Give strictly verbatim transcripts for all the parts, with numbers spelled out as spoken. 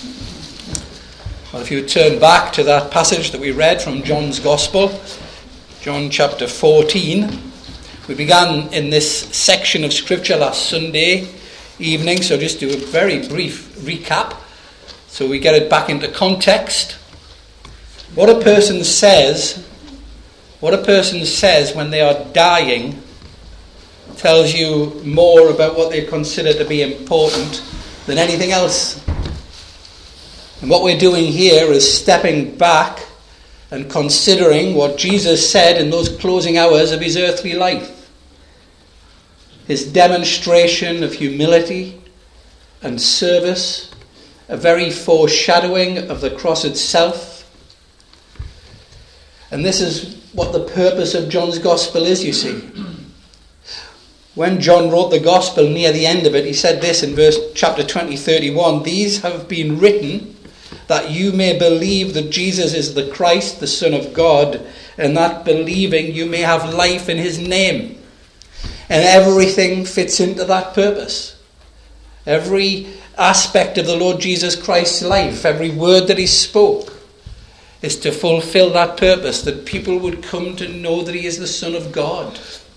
Well, if you turn back to that passage that we read from John's Gospel, John chapter fourteen, we began in this section of Scripture last Sunday evening, so just do a very brief recap so we get it back into context. What a person says, what a person says when they are dying tells you more about what they consider to be important than anything else. And what we're doing here is stepping back and considering what Jesus said in those closing hours of his earthly life. His demonstration of humility and service, a very foreshadowing of the cross itself. And this is what the purpose of John's Gospel is, you see. When John wrote the Gospel, near the end of it, he said this in verse chapter twenty, thirty-one, "These have been written that you may believe that Jesus is the Christ, the Son of God, and that believing you may have life in his name." And everything fits into that purpose. Every aspect of the Lord Jesus Christ's life, every word that he spoke, is to fulfill that purpose, that people would come to know that he is the Son of God.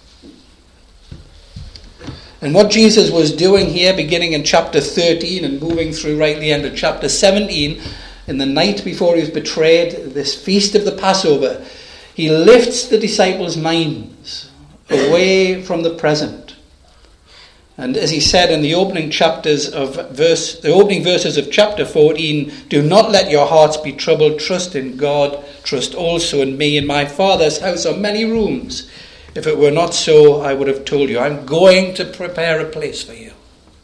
And what Jesus was doing here, beginning in chapter thirteen and moving through right at the end of chapter seventeen, in the night before he was betrayed, this feast of the Passover, he lifts the disciples' minds away from the present. And as he said in the opening chapters of verse, the opening verses of chapter fourteen, "Do not let your hearts be troubled. Trust in God. Trust also in me. In my Father's house are many rooms. If it were not so, I would have told you. I'm going to prepare a place for you."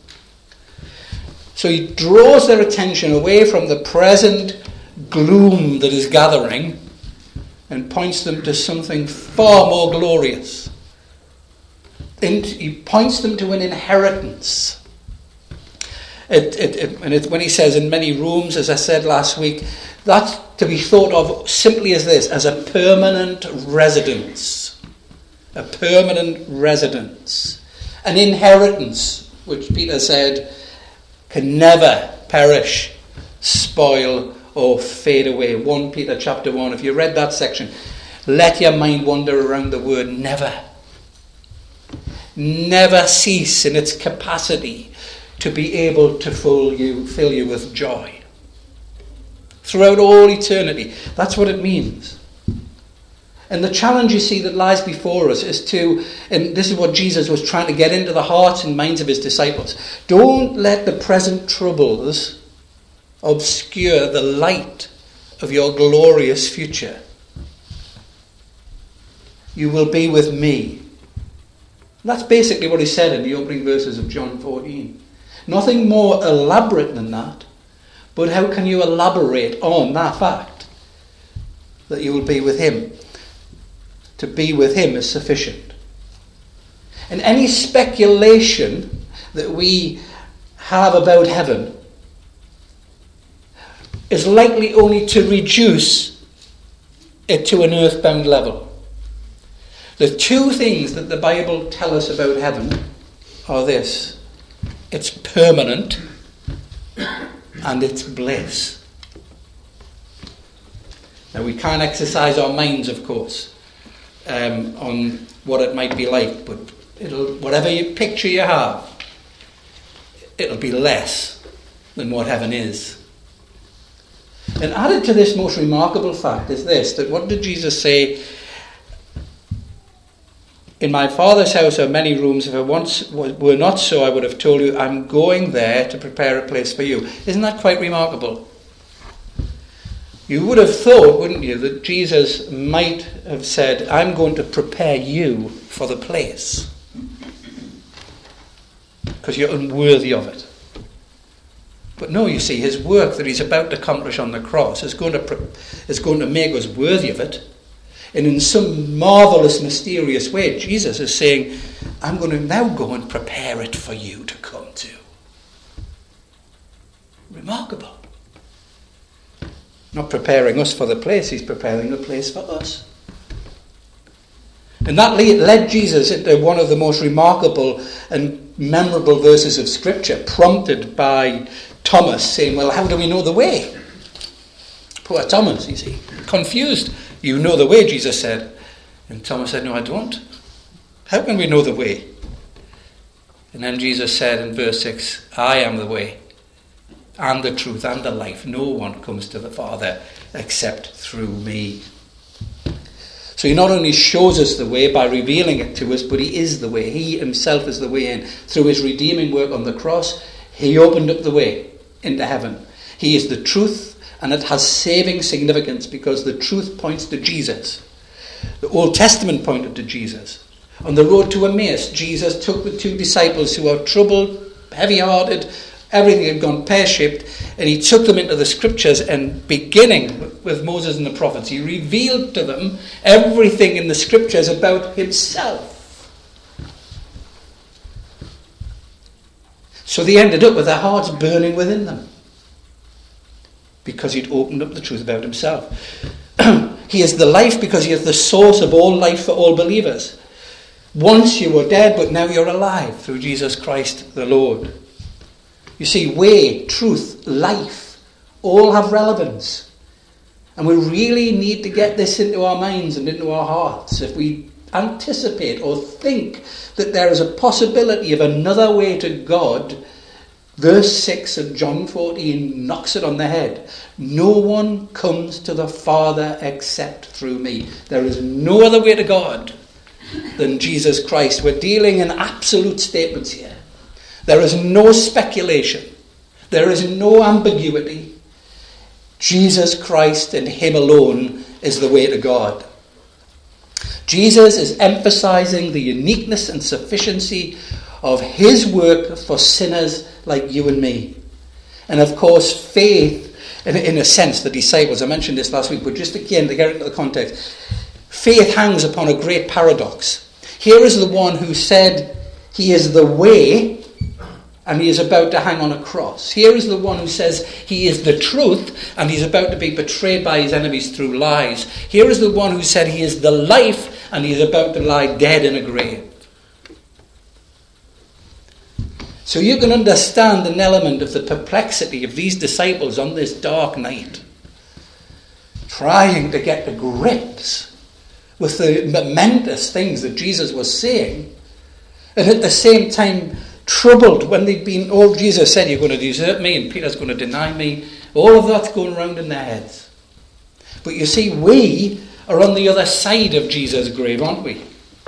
So he draws their attention away from the present gloom that is gathering and points them to something far more glorious. And he points them to an inheritance. It, it, it, and it, when he says in many rooms, as I said last week, that's to be thought of simply as this, as a permanent residence. A permanent residence. An inheritance, which Peter said can never perish, spoil, or fade away. First Peter chapter one, if you read that section, let your mind wander around the word never. Never cease in its capacity to be able to fill you, fill you with joy. Throughout all eternity. That's what it means. And the challenge, you see, that lies before us is to, and this is what Jesus was trying to get into the hearts and minds of his disciples, don't let the present troubles obscure the light of your glorious future. You will be with me. That's basically what he said in the opening verses of John fourteen. Nothing more elaborate than that, but how can you elaborate on that fact that you will be with him? To be with him is sufficient. And any speculation that we have about heaven is likely only to reduce it to an earthbound level. The two things that the Bible tells us about heaven are this: it's permanent and it's bliss. Now, we can't exercise our minds, of course, um, on what it might be like, but it'll, whatever you picture you have, it'll be less than what heaven is. And added to this most remarkable fact is this, that what did Jesus say? In my Father's house are many rooms. If it once were not so, I would have told you, I'm going there to prepare a place for you. Isn't that quite remarkable? You would have thought, wouldn't you, that Jesus might have said, I'm going to prepare you for the place, because you're unworthy of it. But no, you see, his work that he's about to accomplish on the cross is going to, is going to make us worthy of it. And in some marvellous, mysterious way, Jesus is saying, I'm going to now go and prepare it for you to come to. Remarkable. Not preparing us for the place, he's preparing the place for us. And that led Jesus into one of the most remarkable and memorable verses of Scripture, prompted by Thomas, saying, well, how do we know the way? Poor Thomas, you see, confused. You know the way, Jesus said. And Thomas said, no, I don't. How can we know the way? And then Jesus said in verse six, I am the way and the truth and the life. No one comes to the Father except through me. So he not only shows us the way by revealing it to us, but he is the way. He himself is the way in. Through his redeeming work on the cross, he opened up the way into heaven. He is the truth, and it has saving significance because the truth points to Jesus. The Old Testament pointed to Jesus. On the road to Emmaus, Jesus took the two disciples who were troubled, heavy-hearted, everything had gone pear-shaped, and he took them into the scriptures, and beginning with Moses and the prophets, he revealed to them everything in the scriptures about himself. So they ended up with their hearts burning within them because he'd opened up the truth about himself. He is the life because he is the source of all life for all believers. Once you were dead, but now you're alive through Jesus Christ the Lord. You see, way, truth, life, all have relevance. And we really need to get this into our minds and into our hearts. If we anticipate or think that there is a possibility of another way to God, verse six of John fourteen knocks it on the head. No one comes to the Father except through me. There is no other way to God than Jesus Christ. We're dealing in absolute statements here. There is no speculation. There is no ambiguity. Jesus Christ and him alone is the way to God. Jesus is emphasizing the uniqueness and sufficiency of his work for sinners like you and me. And of course, faith, in, in a sense, the disciples, I mentioned this last week, but just again to get into the context, faith hangs upon a great paradox. Here is the one who said he is the way, and he is about to hang on a cross. Here is the one who says he is the truth, and he's about to be betrayed by his enemies through lies. Here is the one who said he is the life, and he is about to lie dead in a grave. So you can understand an element of the perplexity of these disciples on this dark night, trying to get to grips with the momentous things that Jesus was saying, and at the same time troubled when they'd been, oh, Jesus said you're going to desert me and Peter's going to deny me. All of that's going around in their heads. But you see, we are on the other side of Jesus' grave, aren't we?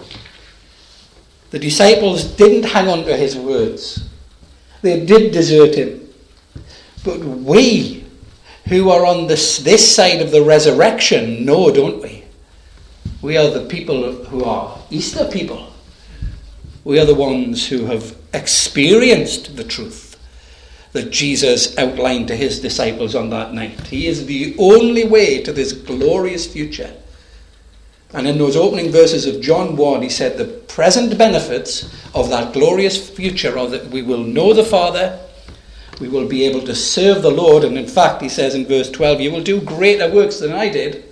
The disciples didn't hang on to his words. They did desert him. But we, who are on this, this side of the resurrection, know, don't we? We are the people who are Easter people. We are the ones who have experienced the truth that Jesus outlined to his disciples on that night. He is the only way to this glorious future. And in those opening verses of John one, he said the present benefits of that glorious future are that we will know the Father, we will be able to serve the Lord, and in fact, he says in verse twelve, you will do greater works than I did.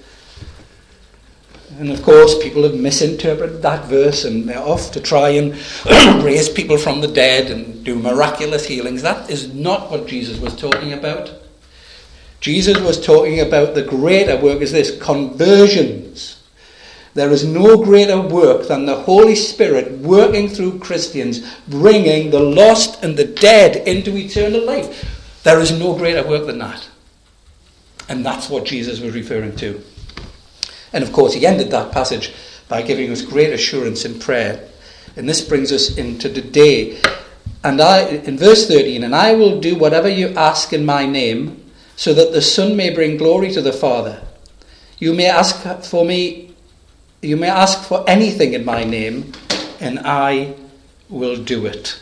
And of course, people have misinterpreted that verse, and they're off to try and raise people from the dead and do miraculous healings. That is not what Jesus was talking about. Jesus was talking about the greater work is this, conversions. There is no greater work than the Holy Spirit working through Christians, bringing the lost and the dead into eternal life. There is no greater work than that. And that's what Jesus was referring to. And of course, he ended that passage by giving us great assurance in prayer. And this brings us into today. And I, in verse thirteen, and I will do whatever you ask in my name, so that the Son may bring glory to the Father. You may ask for me, you may ask for anything in my name, and I will do it.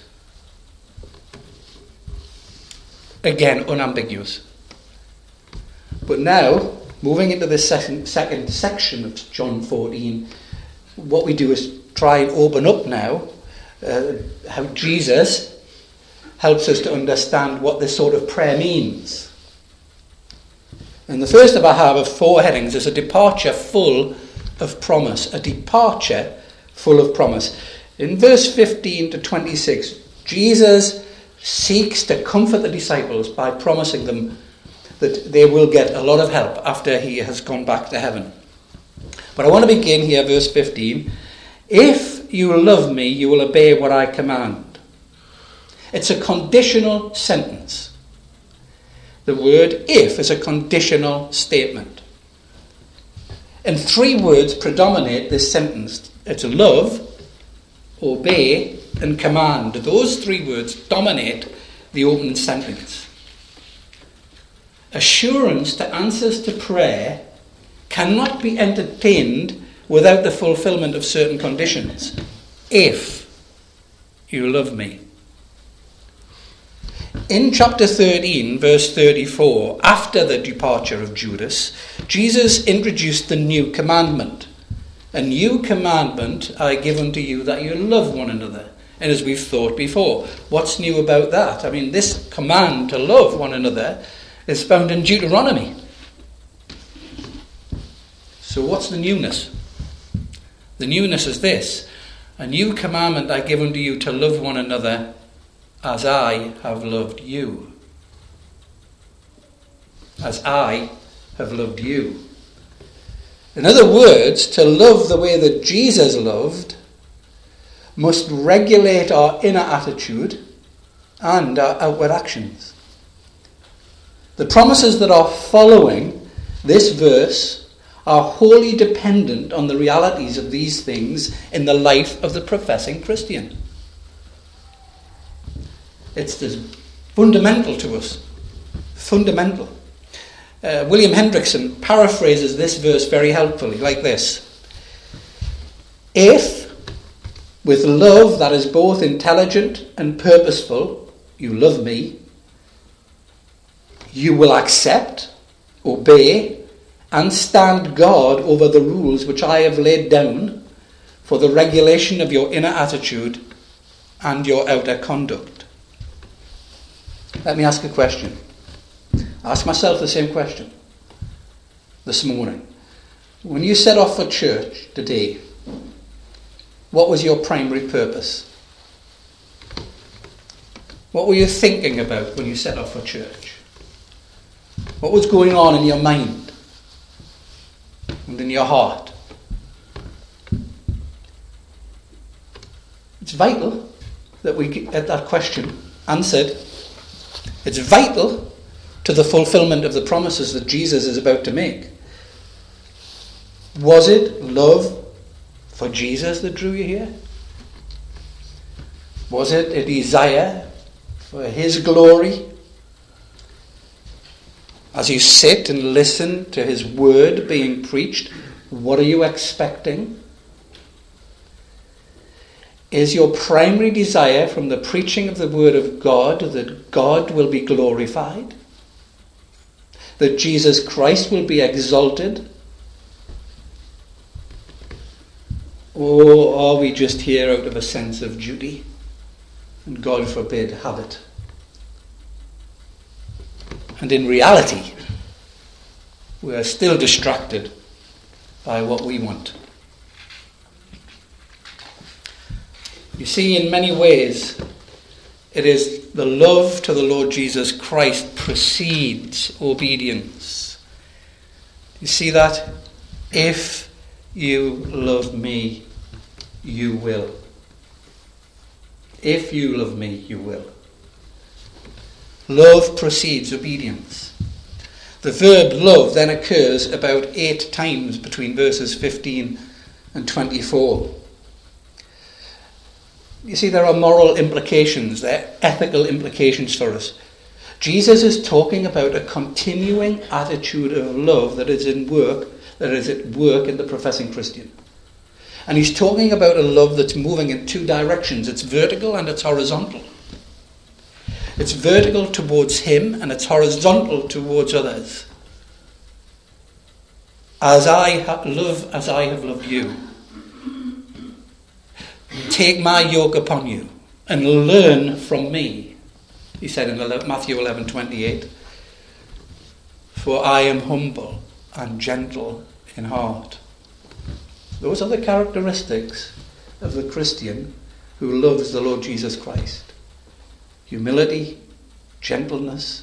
Again, unambiguous. But now, moving into the second, second section of John fourteen, what we do is try and open up now uh, how Jesus helps us to understand what this sort of prayer means. And the first of our have of four headings is a departure full of promise. A departure full of promise. In verse fifteen to twenty-six, Jesus seeks to comfort the disciples by promising them that they will get a lot of help after he has gone back to heaven. But I want to begin here, verse fifteen. If you love me, you will obey what I command. It's a conditional sentence. The word if is a conditional statement. And three words predominate this sentence. It's love, obey, and command. Those three words dominate the opening sentence. Assurance to answers to prayer cannot be entertained without the fulfillment of certain conditions. If you love me. In chapter thirteen, verse thirty-four, after the departure of Judas, Jesus introduced the new commandment. A new commandment I give unto you, that you love one another. And as we've thought before, what's new about that? I mean, this command to love one another is found in Deuteronomy. So what's the newness? The newness is this: a new commandment I give unto you, to love one another as I have loved you. As I have loved you. In other words, to love the way that Jesus loved must regulate our inner attitude and our outward actions. The promises that are following this verse are wholly dependent on the realities of these things in the life of the professing Christian. It's this fundamental to us. Fundamental. Uh, William Hendrickson paraphrases this verse very helpfully, like this. If, with love that is both intelligent and purposeful, you love me, you will accept, obey, and stand guard over the rules which I have laid down for the regulation of your inner attitude and your outer conduct. Let me ask a question. Ask myself the same question this morning. When you set off for church today, what was your primary purpose? What were you thinking about when you set off for church? What was going on in your mind and in your heart? It's vital that we get that question answered. It's vital to the fulfillment of the promises that Jesus is about to make. Was it love for Jesus that drew you here? Was it a desire for his glory? As you sit and listen to his word being preached, what are you expecting? Is your primary desire from the preaching of the word of God that God will be glorified? That Jesus Christ will be exalted? Or are we just here out of a sense of duty? And God forbid, habit. And in reality, we are still distracted by what we want. You see, in many ways, it is the love to the Lord Jesus Christ precedes obedience. You see that? If you love me, you will. If you love me, you will. Love precedes obedience. The verb love then occurs about eight times between verses fifteen and twenty-four. You see, there are moral implications, there are ethical implications for us. Jesus is talking about a continuing attitude of love that is in work, that is at work in the professing Christian. And he's talking about a love that's moving in two directions. It's vertical and it's horizontal. It's vertical towards him and it's horizontal towards others. As I ha- love as I have loved you. Take my yoke upon you and learn from me, he said in Matthew eleven twenty-eight. For I am humble and gentle in heart. Those are the characteristics of the Christian who loves the Lord Jesus Christ. humility, gentleness,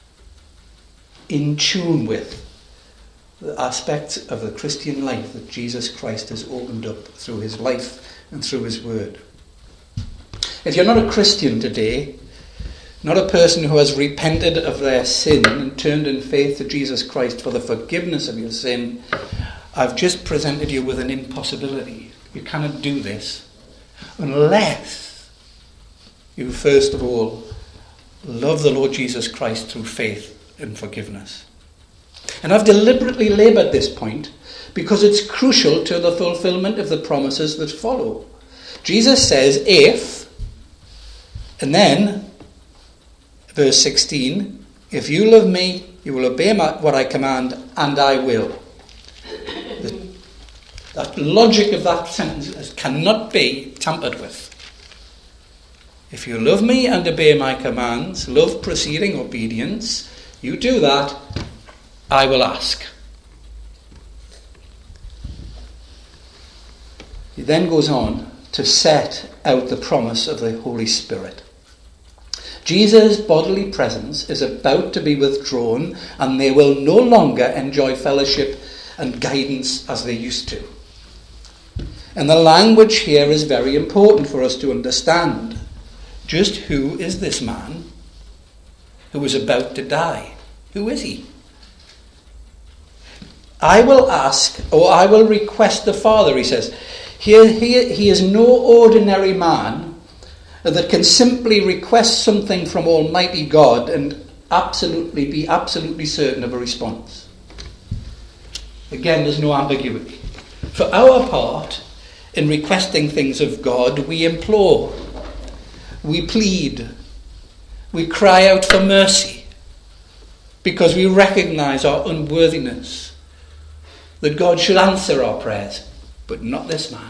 in tune with the aspects of the Christian life that Jesus Christ has opened up through his life and through his word. If you're not a Christian today, not a person who has repented of their sin and turned in faith to Jesus Christ for the forgiveness of your sin, I've just presented you with an impossibility. You cannot do this unless you first of all love the Lord Jesus Christ through faith and forgiveness. And I've deliberately laboured this point because it's crucial to the fulfilment of the promises that follow. Jesus says, if, and then, verse sixteen, if you love me, you will obey my, what I command, and I will. The, that logic of that sentence cannot be tampered with. If you love me and obey my commands, love preceding obedience, you do that, I will ask. He then goes on to set out the promise of the Holy Spirit. Jesus' bodily presence is about to be withdrawn, and they will no longer enjoy fellowship and guidance as they used to. And the language here is very important for us to understand. Just who is this man who is about to die? Who is he? I will ask, or I will request the Father, he says. Here, he, he is no ordinary man that can simply request something from Almighty God and absolutely be absolutely certain of a response. Again, there's no ambiguity. For our part, in requesting things of God, we implore, we plead, we cry out for mercy, because we recognise our unworthiness, that God should answer our prayers, but not this man.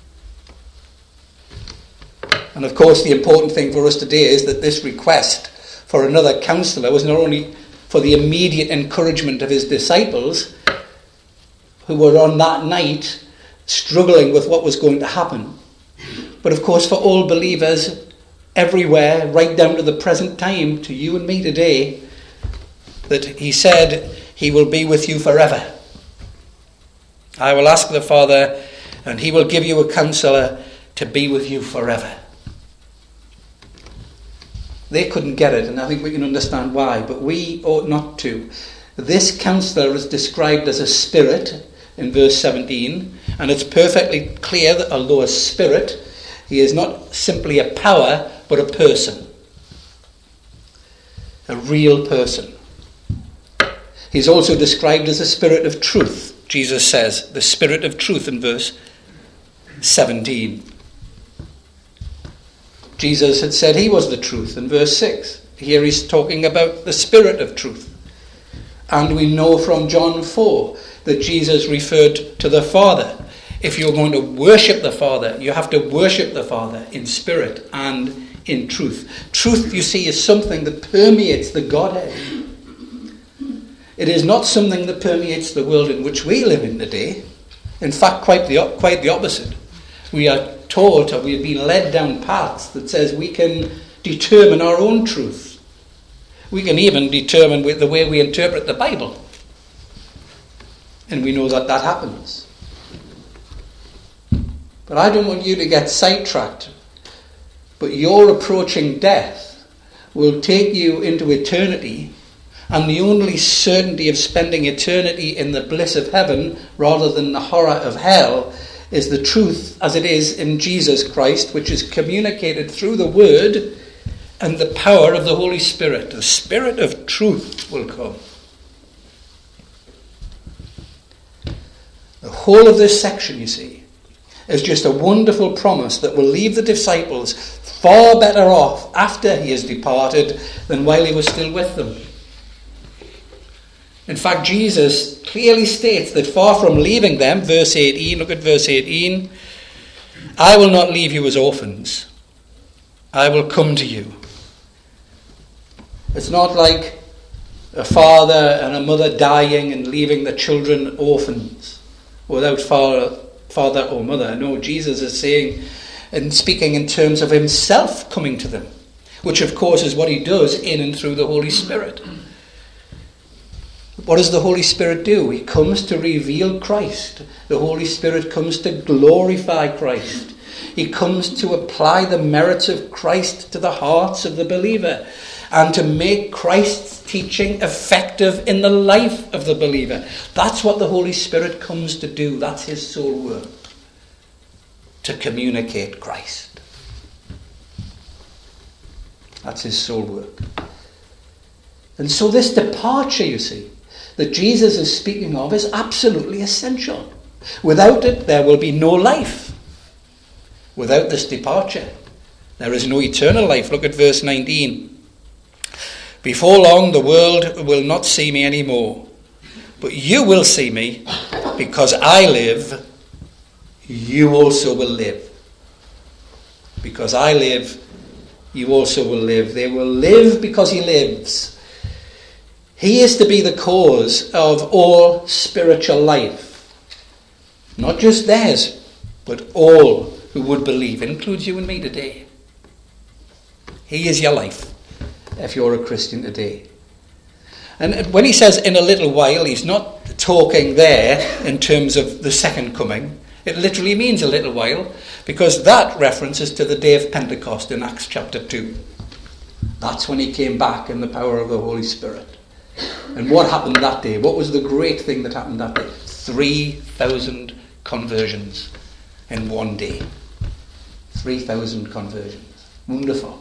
And of course, the important thing for us today is that this request for another counsellor was not only for the immediate encouragement of his disciples, who were on that night struggling with what was going to happen, but of course for all believers everywhere, right down to the present time, to you and me today, that he said he will be with you forever. I will ask the Father, and he will give you a counsellor to be with you forever. They couldn't get it, and I think we can understand why, but we ought not to. This counsellor is described as a spirit in verse seventeen, and it's perfectly clear that although a spirit, he is not simply a power, but a person. A real person. He's also described as a spirit of truth. Jesus says, the spirit of truth in verse seventeen. Jesus had said he was the truth in verse six. Here he's talking about the spirit of truth. And we know from John four that Jesus referred to the Father. If you're going to worship the Father, you have to worship the Father in spirit and in truth. Truth, you see, is something that permeates the Godhead. It is not something that permeates the world in which we live in today. In fact, quite the, quite the opposite. We are taught, or we've been led down paths that says we can determine our own truth. We can even determine with the way we interpret the Bible. And we know that that happens. But I don't want you to get sidetracked. But your approaching death will take you into eternity, and the only certainty of spending eternity in the bliss of heaven rather than the horror of hell is the truth as it is in Jesus Christ, which is communicated through the Word and the power of the Holy Spirit. The Spirit of truth will come. The whole of this section, you see, is just a wonderful promise that will leave the disciples far better off after he has departed than while he was still with them. In fact, Jesus clearly states that far from leaving them, verse eighteen, look at verse eighteen, I will not leave you as orphans. I will come to you. It's not like a father and a mother dying and leaving the children orphans without father, father or mother. No, Jesus is saying and speaking in terms of himself coming to them. which of course is what he does in and through the Holy Spirit. What does the Holy Spirit do? He comes to reveal Christ. The Holy Spirit comes to glorify Christ. He comes to apply the merits of Christ to the hearts of the believer and to make Christ's teaching effective in the life of the believer. That's what the Holy Spirit comes to do. That's his sole work. To communicate Christ. That's his sole work. And so this departure, you see, that Jesus is speaking of is absolutely essential. Without it, there will be no life. Without this departure, there is no eternal life. Look at verse nineteen. Before long, the world will not see me anymore, but you will see me, because I live, you also will live. Because I live, you also will live. They will live because he lives. He is to be the cause of all spiritual life. Not just theirs, but all who would believe. It includes you and me today. He is your life, if you're a Christian today. And when he says in a little while, he's not talking there in terms of the second coming. It literally means a little while, because that references to the day of Pentecost in Acts chapter two. That's when he came back in the power of the Holy Spirit. And what happened that day? What was the great thing that happened that day? three thousand conversions in one day. three thousand conversions. Wonderful.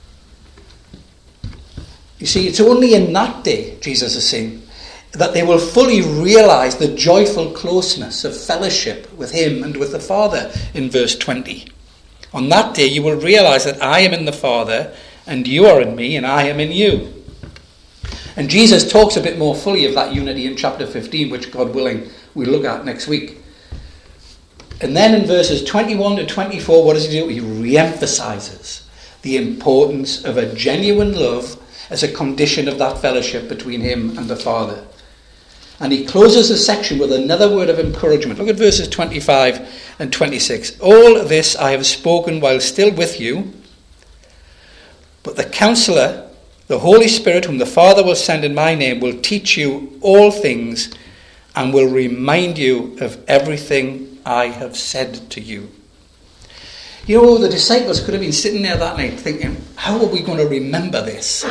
You see, it's only in that day, Jesus is saying, that they will fully realize the joyful closeness of fellowship with him and with the Father in verse twenty. On that day you will realize that I am in the Father, and you are in me, and I am in you. And Jesus talks a bit more fully of that unity in chapter fifteen, which, God willing, we'll look at next week. And then in verses twenty-one to twenty-four, what does he do? He re-emphasizes the importance of a genuine love as a condition of that fellowship between him and the Father. And he closes the section with another word of encouragement. Look at verses twenty-five and twenty-six. All this I have spoken while still with you, but the Counselor, the Holy Spirit, whom the Father will send in my name, will teach you all things and will remind you of everything I have said to you. You know, the disciples could have been sitting there that night thinking, how are we going to remember this?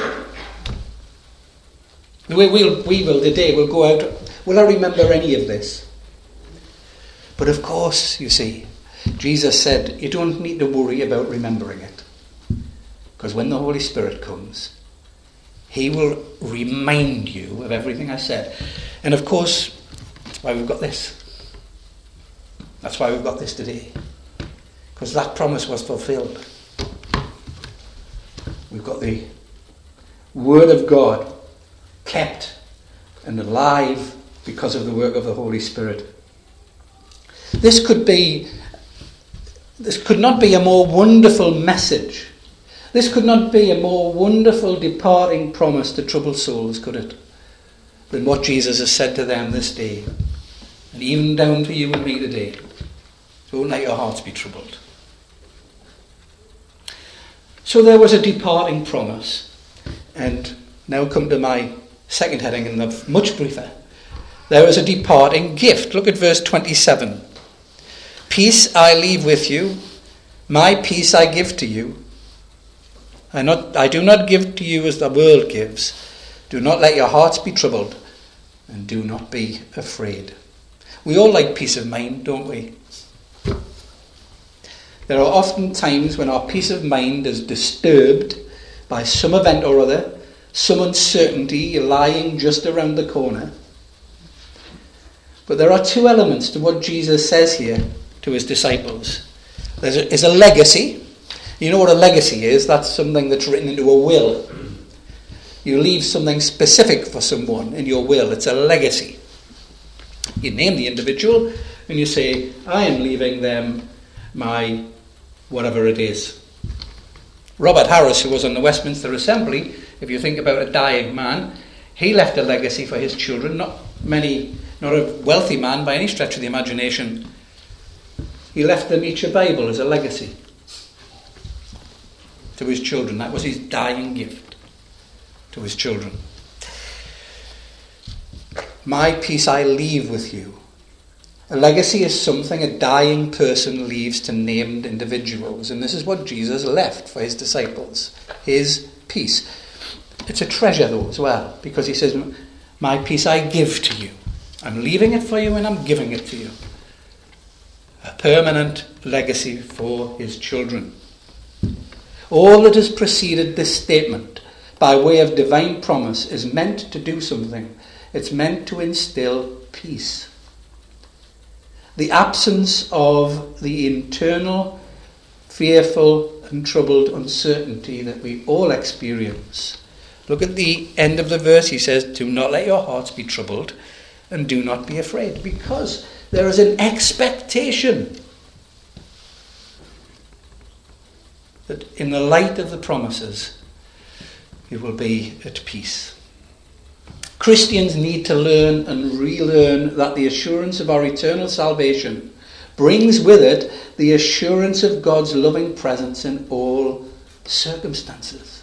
The way we'll, we will today, we'll go out, will I remember any of this? But of course, you see, Jesus said, you don't need to worry about remembering it. Because when the Holy Spirit comes, he will remind you of everything I said. And of course, that's why we've got this. That's why we've got this today. Because that promise was fulfilled. We've got the Word of God kept and alive because of the work of the Holy Spirit. This could be, this could not be a more wonderful message. This could not be a more wonderful departing promise to troubled souls, could it? Than what Jesus has said to them this day. And even down to you and me today. Don't let your hearts be troubled. So there was a departing promise. And now come to my second heading, and the much briefer. There is a departing gift. Look at verse twenty-seven. Peace I leave with you, my peace I give to you. I, not, I do not give to you as the world gives. Do not let your hearts be troubled, and do not be afraid. We all like peace of mind, don't we? There are often times when our peace of mind is disturbed by some event or other, some uncertainty lying just around the corner. But there are two elements to what Jesus says here to his disciples. There is a legacy. You know what a legacy is? That's something that's written into a will. You leave something specific for someone in your will. It's a legacy. You name the individual and you say, I am leaving them my whatever it is. Robert Harris, who was on the Westminster Assembly, if you think about a dying man, he left a legacy for his children. Not many, not a wealthy man by any stretch of the imagination. He left them each a Bible as a legacy. to his children. That was his dying gift to his children. My peace I leave with you. A legacy is something a dying person leaves to named individuals. And this is what Jesus left for his disciples. His peace. It's a treasure though as well. Because he says, my peace I give to you. I'm leaving it for you and I'm giving it to you. A permanent legacy for his children. All that has preceded this statement by way of divine promise is meant to do something. It's meant to instill peace. The absence of the internal, fearful and troubled uncertainty that we all experience. Look at the end of the verse. He says, do not let your hearts be troubled and do not be afraid. Because there is an expectation that in the light of the promises, you will be at peace. Christians need to learn and relearn that the assurance of our eternal salvation brings with it the assurance of God's loving presence in all circumstances.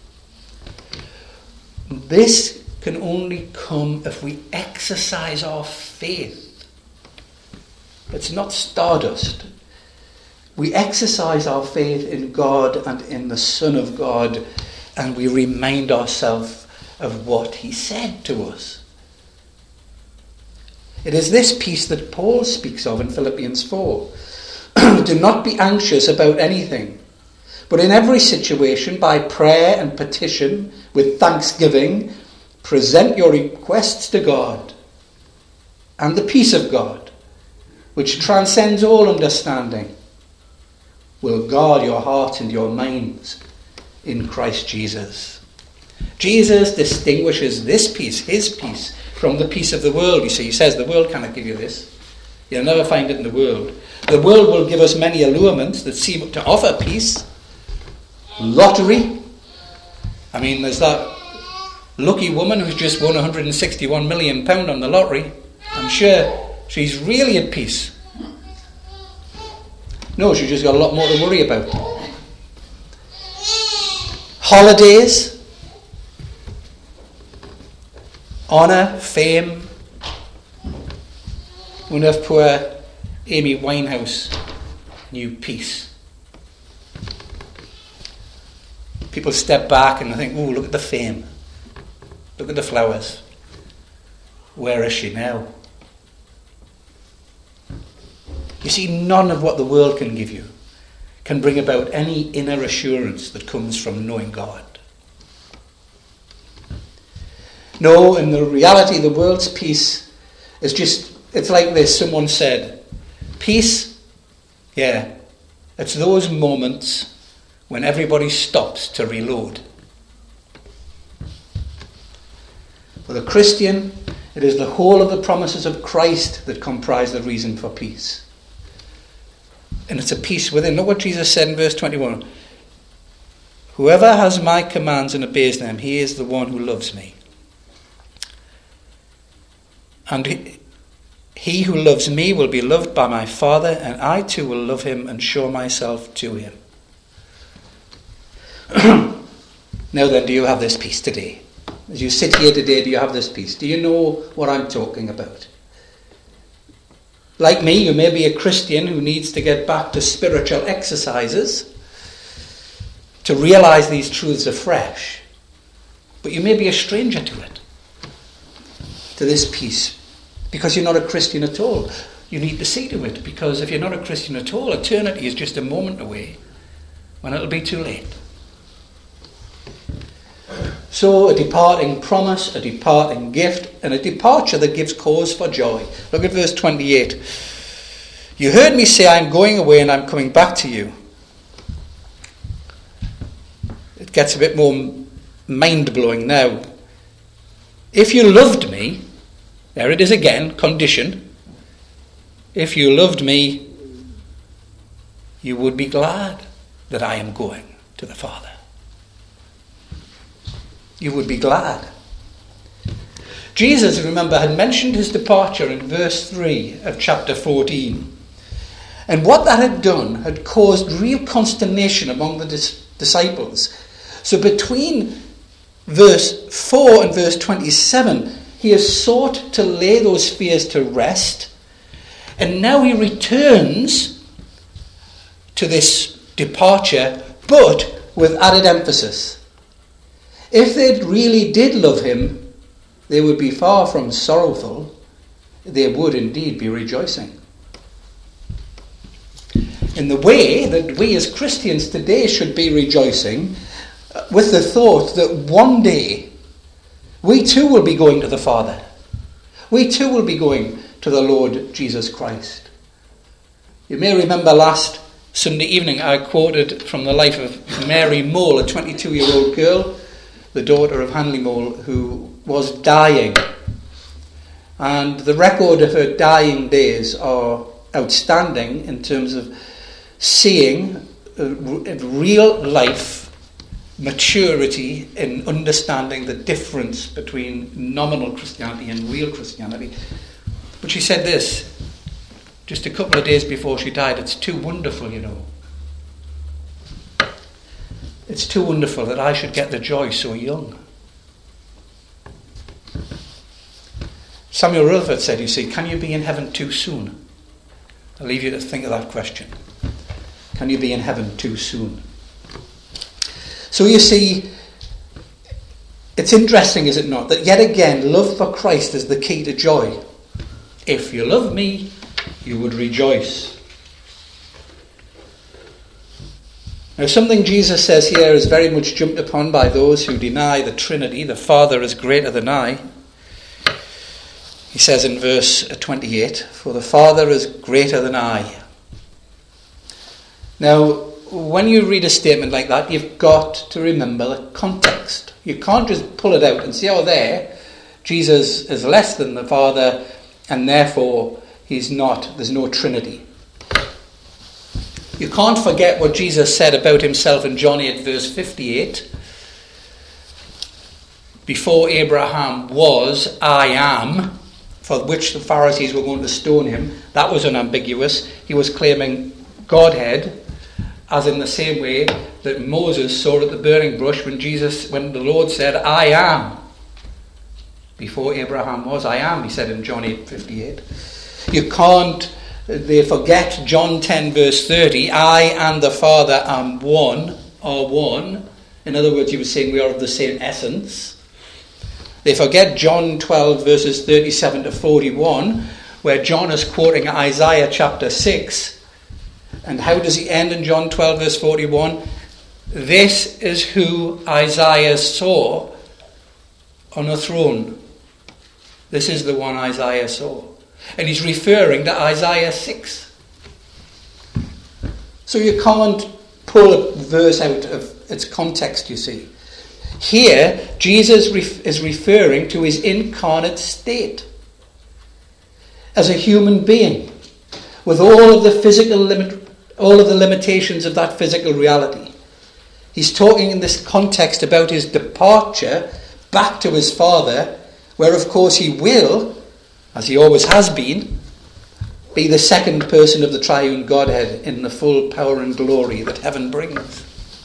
This can only come if we exercise our faith. It's not stardust. We exercise our faith in God and in the Son of God, and we remind ourselves of what he said to us. It is this peace that Paul speaks of in Philippians four. Do not be anxious about anything, but in every situation, by prayer and petition, with thanksgiving, present your requests to God, and the peace of God, which transcends all understanding, will guard your hearts and your minds in Christ Jesus. Jesus distinguishes this peace, his peace, from the peace of the world. You see, he says the world cannot give you this. You'll never find it in the world. The world will give us many allurements that seem to offer peace. Lottery. I mean, there's that lucky woman who's just won one hundred sixty-one million pounds on the lottery. I'm sure she's really at peace. No, she's just got a lot more to worry about. Holidays. Honour, fame. Wonder if poor Amy Winehouse knew peace. People step back and they think, oh, look at the fame. Look at the flowers. Where is she now? You see, none of what the world can give you can bring about any inner assurance that comes from knowing God. No, in the reality, the world's peace is just, it's like this. Someone said, peace, yeah, it's those moments when everybody stops to reload. For the Christian, it is the whole of the promises of Christ that comprise the reason for peace. And it's a peace within. Look what Jesus said in verse twenty-one. Whoever has my commands and obeys them, he is the one who loves me. And he, he who loves me will be loved by my Father, and I too will love him and show myself to him. Now then, do you have this peace today? As you sit here today, do you have this peace? Do you know what I'm talking about? Like me, you may be a Christian who needs to get back to spiritual exercises to realize these truths afresh. But you may be a stranger to it, to this peace, because you're not a Christian at all. You need to see to it, because if you're not a Christian at all, eternity is just a moment away when it'll be too late. So a departing promise, a departing gift, and a departure that gives cause for joy. Look at verse twenty-eight. You heard me say, I'm going away and I'm coming back to you. It gets a bit more mind-blowing now. If you loved me, there it is again, condition. If you loved me, you would be glad that I am going to the Father. You would be glad. Jesus, remember, had mentioned his departure in verse three of chapter fourteen. And what that had done had caused real consternation among the dis- disciples. So between verse four and verse twenty-seven, he has sought to lay those fears to rest, and now he returns to this departure, but with added emphasis. If they really did love him, they would be far from sorrowful. They would indeed be rejoicing. In the way that we as Christians today should be rejoicing, with the thought that one day we too will be going to the Father. We too will be going to the Lord Jesus Christ. You may remember last Sunday evening I quoted from the life of Mary Mole, a twenty-two-year-old girl, the daughter of Hanley Mole, who was dying. And the record of her dying days are outstanding in terms of seeing real life maturity in understanding the difference between nominal Christianity and real Christianity. But she said this just a couple of days before she died: it's too wonderful, you know. It's too wonderful that I should get the joy so young. Samuel Rutherford said, you see, can you be in heaven too soon? I'll leave you to think of that question. Can you be in heaven too soon? So you see, it's interesting, is it not, that yet again, love for Christ is the key to joy. If you love me, you would rejoice. Now, something Jesus says here is very much jumped upon by those who deny the Trinity. The Father is greater than I. He says in verse twenty-eight, for the Father is greater than I. Now, when you read a statement like that, you've got to remember the context. You can't just pull it out and say, oh, there, Jesus is less than the Father, and therefore he's not, there's no Trinity. You can't forget what Jesus said about himself in John eight, verse fifty-eight. Before Abraham was, I am, for which the Pharisees were going to stone him. That was unambiguous. He was claiming Godhead, as in the same way that Moses saw at the burning bush when Jesus, when the Lord said, I am. Before Abraham was, I am, he said in John eight fifty-eight. You can't, they forget John ten verse thirty, I and the Father am one, are one. In other words, he was saying we are of the same essence. They forget John twelve verses thirty-seven to forty-one, where John is quoting Isaiah chapter six. And how does he end in John twelve verse forty-one? This is who Isaiah saw on a throne. This is the one Isaiah saw. And he's referring to Isaiah six. So you can't pull a verse out of its context, you see. Here, Jesus is referring to his incarnate state as a human being, with all of the physical limit, all of the limitations of that physical reality. He's talking in this context about his departure back to his Father, where of course he will, as he always has been, be the second person of the triune Godhead in the full power and glory that heaven brings.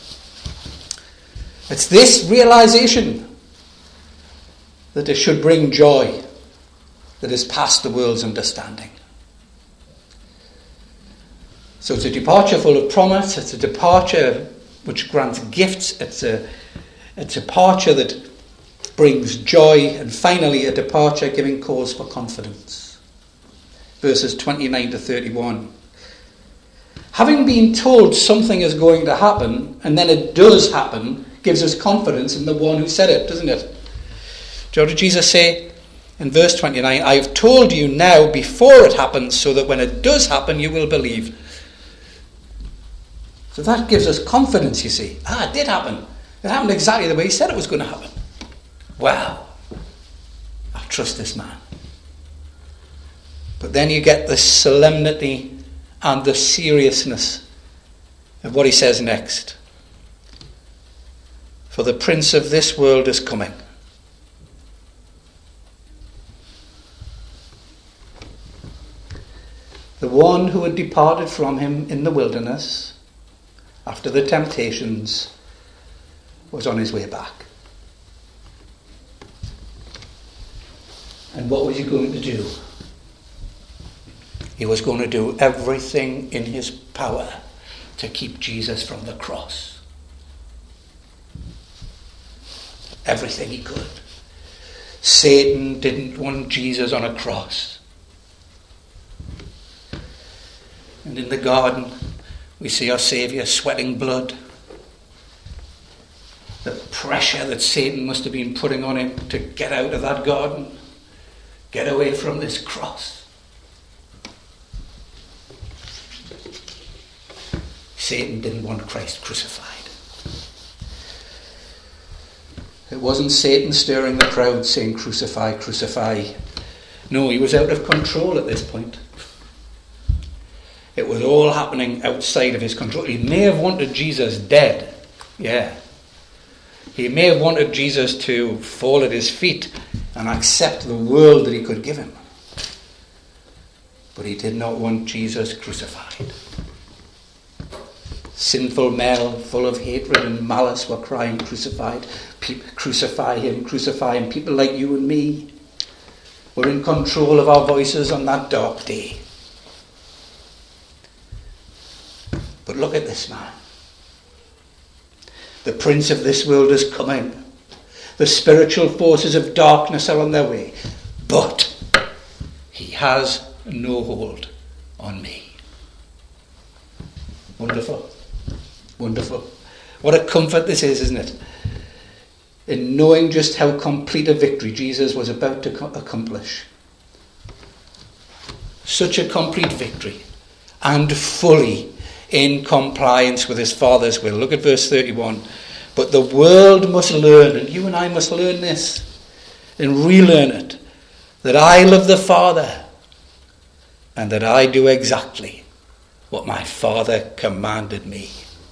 It's this realization that it should bring joy that is past the world's understanding. So it's a departure full of promise. It's a departure which grants gifts. It's a, a departure that brings joy. And finally, a departure giving cause for confidence. Verses twenty-nine to thirty-one. Having been told something is going to happen, and then it does happen, gives us confidence in the one who said it, doesn't it? Do you know what Jesus say in verse twenty-nine? I have told you now before it happens, so that when it does happen, you will believe. So that gives us confidence, you see. Ah, it did happen. It happened exactly the way he said it was going to happen. Wow. I trust this man. But then you get the solemnity and the seriousness of what he says next. For the prince of this world is coming. The one who had departed from him in the wilderness after the temptations was on his way back. And what was he going to do? He was going to do everything in his power to keep Jesus from the cross. Everything he could. Satan didn't want Jesus on a cross. And in the garden, we see our Saviour sweating blood. The pressure that Satan must have been putting on him to get out of that garden, get away from this cross. Satan didn't want Christ crucified. It wasn't Satan stirring the crowd saying, "Crucify, crucify." No, he was out of control at this point. It was all happening outside of his control. He may have wanted Jesus dead. Yeah. He may have wanted Jesus to fall at his feet and accept the world that he could give him. But he did not want Jesus crucified. Sinful men full of hatred and malice were crying, "Crucified, pe- crucify him, crucify him." People like you and me were in control of our voices on that dark day. But look at this man. The prince of this world is coming. The spiritual forces of darkness are on their way. But he has no hold on me. Wonderful. Wonderful. What a comfort this is, isn't it? In knowing just how complete a victory Jesus was about to co- accomplish. Such a complete victory. And fully in compliance with his Father's will. Look at verse thirty-one. But the world must learn, and you and I must learn this, and relearn it, that I love the Father, and that I do exactly what my Father commanded me.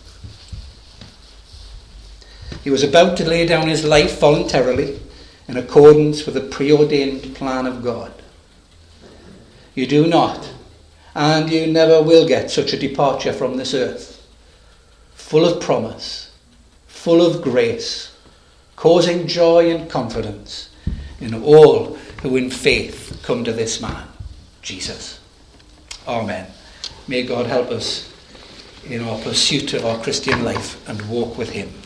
He was about to lay down his life voluntarily in accordance with the preordained plan of God. You do not, and you never will get such a departure from this earth, full of promise, full of grace, causing joy and confidence in all who in faith come to this man, Jesus. Amen. May God help us in our pursuit of our Christian life and walk with him.